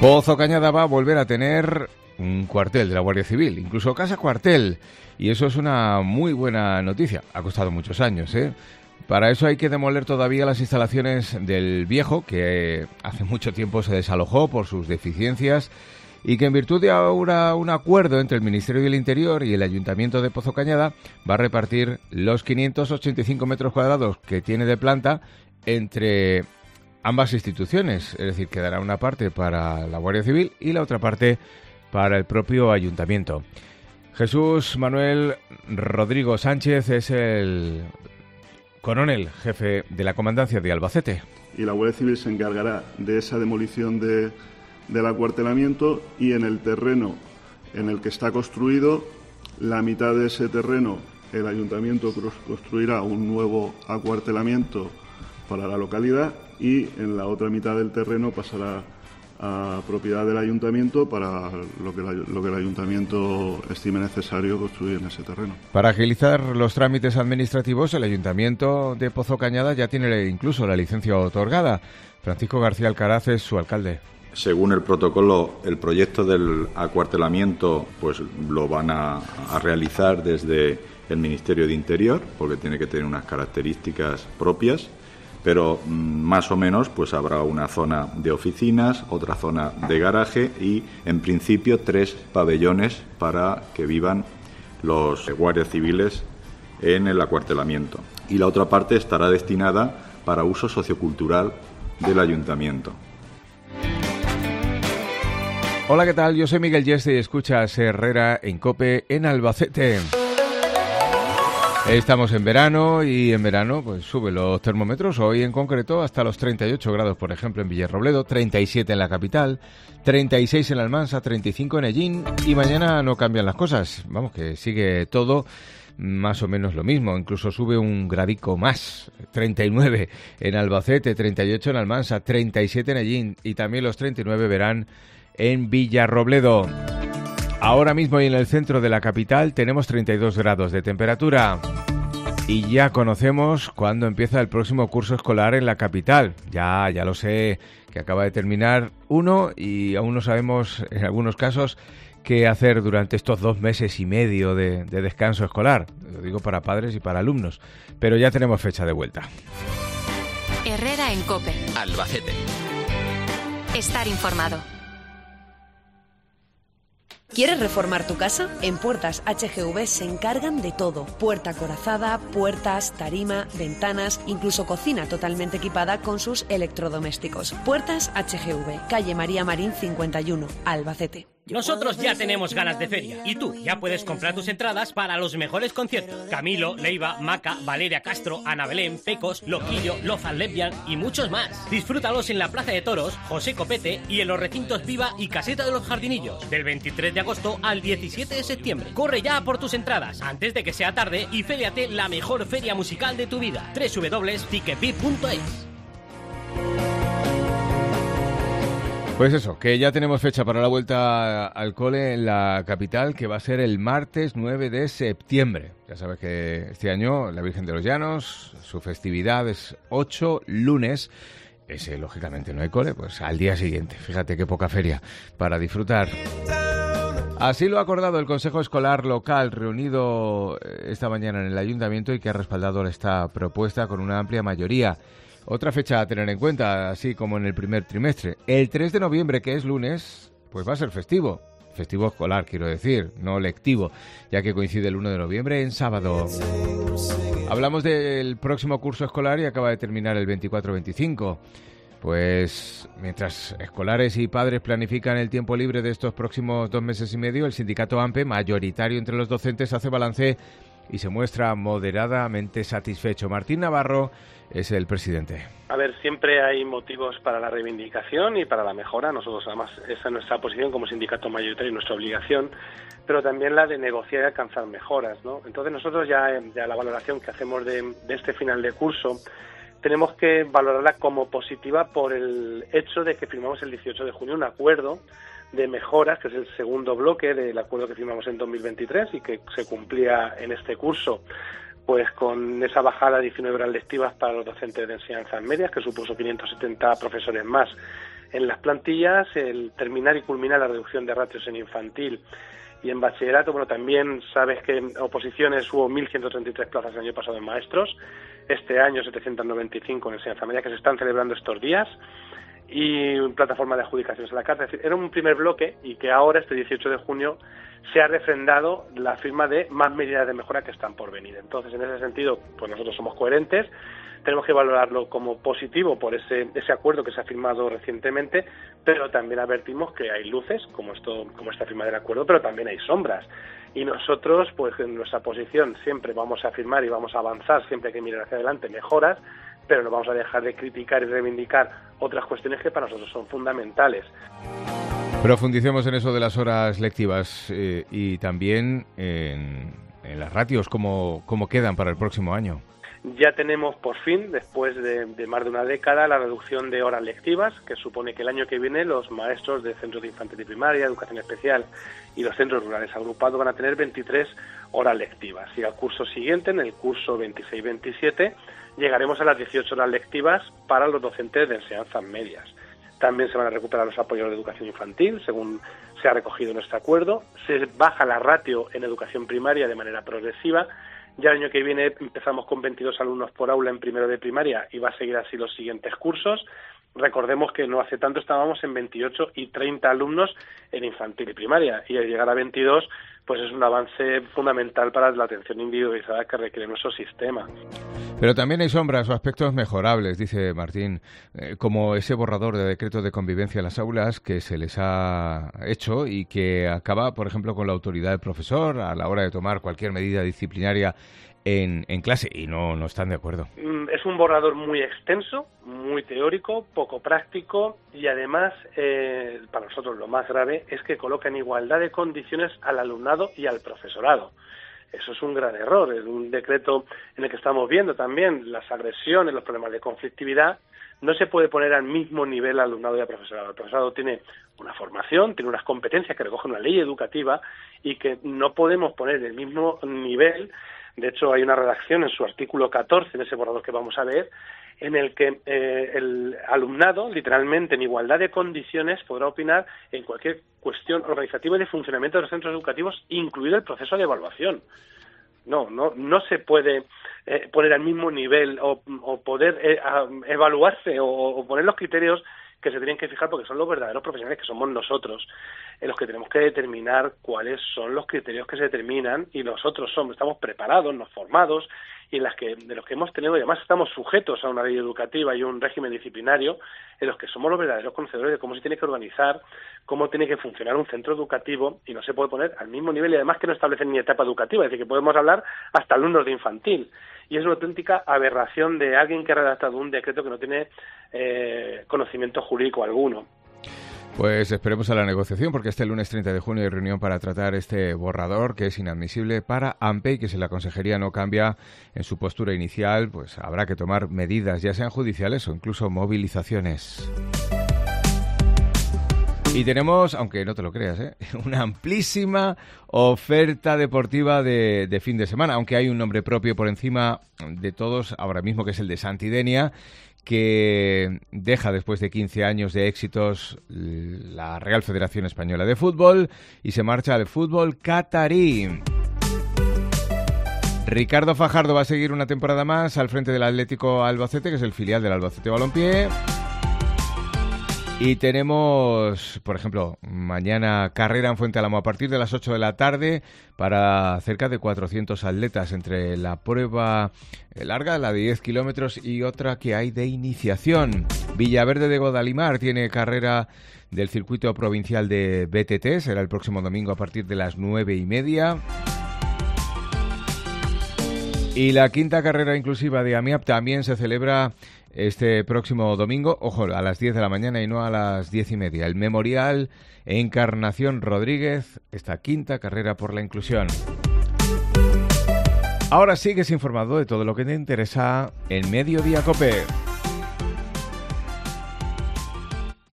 Pozo Cañada va a volver a tener un cuartel de la Guardia Civil, incluso casa cuartel, y eso es una muy buena noticia. Ha costado muchos años, ¿eh? Para eso hay que demoler todavía las instalaciones del viejo, que hace mucho tiempo se desalojó por sus deficiencias y que en virtud de ahora un acuerdo entre el Ministerio del Interior y el Ayuntamiento de Pozo Cañada va a repartir los 585 metros cuadrados que tiene de planta entre ambas instituciones, es decir, quedará una parte para la Guardia Civil y la otra parte para el propio Ayuntamiento. Jesús Manuel Rodrigo Sánchez es el coronel jefe de la Comandancia de Albacete. Y la Guardia Civil se encargará de esa demolición del acuartelamiento, y en el terreno en el que está construido, la mitad de ese terreno, el Ayuntamiento construirá un nuevo acuartelamiento para la localidad, y en la otra mitad del terreno pasará a propiedad del Ayuntamiento para lo que el Ayuntamiento estime necesario construir en ese terreno. Para agilizar los trámites administrativos, el Ayuntamiento de Pozo Cañada ya tiene incluso la licencia otorgada. Francisco García Alcaraz es su alcalde. Según el protocolo, el proyecto del acuartelamiento pues lo van a realizar desde el Ministerio de Interior, porque tiene que tener unas características propias, pero más o menos pues habrá una zona de oficinas, otra zona de garaje y en principio 3 pabellones para que vivan los guardias civiles en el acuartelamiento. Y la otra parte estará destinada para uso sociocultural del Ayuntamiento. Hola, ¿qué tal? Yo soy Miguel Yeste y escuchas Herrera en COPE en Albacete. Estamos en verano y en verano pues suben los termómetros, hoy en concreto hasta los 38 grados, por ejemplo, en Villarrobledo, 37 en la capital, 36 en Almansa, 35 en Ellín, y mañana no cambian las cosas. Vamos, que sigue todo más o menos lo mismo, incluso sube un gradico más, 39 en Albacete, 38 en Almansa, 37 en Ellín, y también los 39 verán en Villarrobledo. Ahora mismo y en el centro de la capital tenemos 32 grados de temperatura y ya conocemos cuándo empieza el próximo curso escolar en la capital. Ya lo sé, que acaba de terminar uno y aún no sabemos en algunos casos qué hacer durante estos 2 meses y medio de descanso escolar. Lo digo para padres y para alumnos, pero ya tenemos fecha de vuelta. Herrera en COPE. Albacete. Estar informado. ¿Quieres reformar tu casa? En Puertas HGV se encargan de todo. Puerta acorazada, puertas, tarima, ventanas, incluso cocina totalmente equipada con sus electrodomésticos. Puertas HGV, calle María Marín 51, Albacete. Nosotros ya tenemos ganas de feria y tú ya puedes comprar tus entradas para los mejores conciertos. Camilo, Leiva, Maca, Valeria Castro, Ana Belén, Pecos, Loquillo, Lozan Lesbian y muchos más. Disfrútalos en la Plaza de Toros, José Copete y en los recintos Viva y Caseta de los Jardinillos del 23 de agosto al 17 de septiembre. Corre ya por tus entradas antes de que sea tarde y féliate la mejor feria musical de tu vida. www.ticketbit.es. Pues eso, que ya tenemos fecha para la vuelta al cole en la capital, que va a ser el martes 9 de septiembre. Ya sabes que este año la Virgen de los Llanos, su festividad es 8 lunes. Ese, lógicamente, no hay cole, pues al día siguiente. Fíjate qué poca feria para disfrutar. Así lo ha acordado el Consejo Escolar Local reunido esta mañana en el Ayuntamiento y que ha respaldado esta propuesta con una amplia mayoría. Otra fecha a tener en cuenta, así como en el primer trimestre. El 3 de noviembre, que es lunes, pues va a ser festivo. Festivo escolar, quiero decir, no lectivo, ya que coincide el 1 de noviembre en sábado. Hablamos del próximo curso escolar y acaba de terminar el 24-25. Pues mientras escolares y padres planifican el tiempo libre de estos próximos 2 meses y medio, el sindicato AMPE, mayoritario entre los docentes, hace balance y se muestra moderadamente satisfecho. Martín Navarro es el presidente. A ver, siempre hay motivos para la reivindicación y para la mejora. Nosotros, además, esa es nuestra posición como sindicato mayoritario y nuestra obligación, pero también la de negociar y alcanzar mejoras, ¿no? Entonces nosotros ya la valoración que hacemos de este final de curso tenemos que valorarla como positiva por el hecho de que firmamos el 18 de junio un acuerdo de mejoras, que es el segundo bloque del acuerdo que firmamos en 2023 y que se cumplía en este curso, pues con esa bajada de 19 horas lectivas para los docentes de enseñanzas medias, que supuso 570 profesores más en las plantillas, el terminar y culminar la reducción de ratios en infantil y en bachillerato. Bueno, también sabes que en oposiciones hubo 1.133 plazas el año pasado en maestros, este año 795 en enseñanza media, que se están celebrando estos días, y plataforma de adjudicaciones a la carta. Es decir, era un primer bloque y que ahora, este 18 de junio, se ha refrendado la firma de más medidas de mejora que están por venir. Entonces, en ese sentido, pues nosotros somos coherentes, tenemos que valorarlo como positivo por ese acuerdo que se ha firmado recientemente, pero también advertimos que hay luces, como esta firma del acuerdo, pero también hay sombras. Y nosotros, pues en nuestra posición, siempre vamos a firmar y vamos a avanzar, siempre hay que mirar hacia adelante mejoras, pero no vamos a dejar de criticar y reivindicar otras cuestiones que para nosotros son fundamentales. Profundicemos en eso de las horas lectivas y también en las ratios, ¿cómo quedan para el próximo año? Ya tenemos por fin, después de más de una década, la reducción de horas lectivas, que supone que el año que viene los maestros de centros de infantil y primaria, educación especial y los centros rurales agrupados van a tener 23 horas lectivas. Y al curso siguiente, en el curso 26-27, llegaremos a las 18 horas lectivas para los docentes de enseñanzas medias. También se van a recuperar los apoyos de educación infantil, según se ha recogido en este acuerdo. Se baja la ratio en educación primaria de manera progresiva. Ya el año que viene empezamos con 22 alumnos por aula en primero de primaria y va a seguir así los siguientes cursos. Recordemos que no hace tanto estábamos en 28 y 30 alumnos en infantil y primaria, y al llegar a 22 pues es un avance fundamental para la atención individualizada que requiere nuestro sistema. Pero también hay sombras o aspectos mejorables, dice Martín, como ese borrador de decreto de convivencia en las aulas que se les ha hecho y que acaba, por ejemplo, con la autoridad del profesor a la hora de tomar cualquier medida disciplinaria en clase, y no están de acuerdo. Es un borrador muy extenso, muy teórico, poco práctico, y además, para nosotros lo más grave es que coloca en igualdad de condiciones al alumnado y al profesorado. Eso es un gran error. Es un decreto en el que estamos viendo también las agresiones, los problemas de conflictividad. No se puede poner al mismo nivel al alumnado y al profesorado. El profesorado tiene una formación, tiene unas competencias que recoge una ley educativa y que no podemos poner el mismo nivel. De hecho, hay una redacción en su artículo 14, en ese borrador que vamos a ver, en el que el alumnado, literalmente en igualdad de condiciones, podrá opinar en cualquier cuestión organizativa y de funcionamiento de los centros educativos, incluido el proceso de evaluación. No se puede poner al mismo nivel o poder evaluarse o poner los criterios que se tienen que fijar, porque son los verdaderos profesionales, que somos nosotros, en los que tenemos que determinar cuáles son los criterios que se determinan, y nosotros estamos preparados, nos formados, y de los que hemos tenido, y además estamos sujetos a una ley educativa y un régimen disciplinario, en los que somos los verdaderos conocedores de cómo se tiene que organizar, cómo tiene que funcionar un centro educativo, y no se puede poner al mismo nivel, y además que no establecen ni etapa educativa, es decir, que podemos hablar hasta alumnos de infantil. Y es una auténtica aberración de alguien que ha redactado un decreto que no tiene conocimiento jurídico alguno. Pues esperemos a la negociación, porque este lunes 30 de junio hay reunión para tratar este borrador que es inadmisible para AMPE, y que si la consejería no cambia en su postura inicial, pues habrá que tomar medidas, ya sean judiciales o incluso movilizaciones. Y tenemos, aunque no te lo creas, una amplísima oferta deportiva de fin de semana, aunque hay un nombre propio por encima de todos ahora mismo, que es el de Santidenia, que deja después de 15 años de éxitos la Real Federación Española de Fútbol y se marcha al fútbol catarí. Ricardo Fajardo va a seguir una temporada más al frente del Atlético Albacete, que es el filial del Albacete Balompié. Y tenemos, por ejemplo, mañana carrera en Fuentealamo a partir de las 8 de la tarde para cerca de 400 atletas, entre la prueba larga, la de 10 kilómetros, y otra que hay de iniciación. Villaverde de Godalimar tiene carrera del circuito provincial de BTT, será el próximo domingo a partir de las 9:30. Y la quinta carrera inclusiva de AMIAP también se celebra este próximo domingo, ojo, a las 10 de la mañana y no a las 10:30. El Memorial Encarnación Rodríguez, esta quinta carrera por la inclusión. Ahora sigues informado de todo lo que te interesa en Mediodía COPE.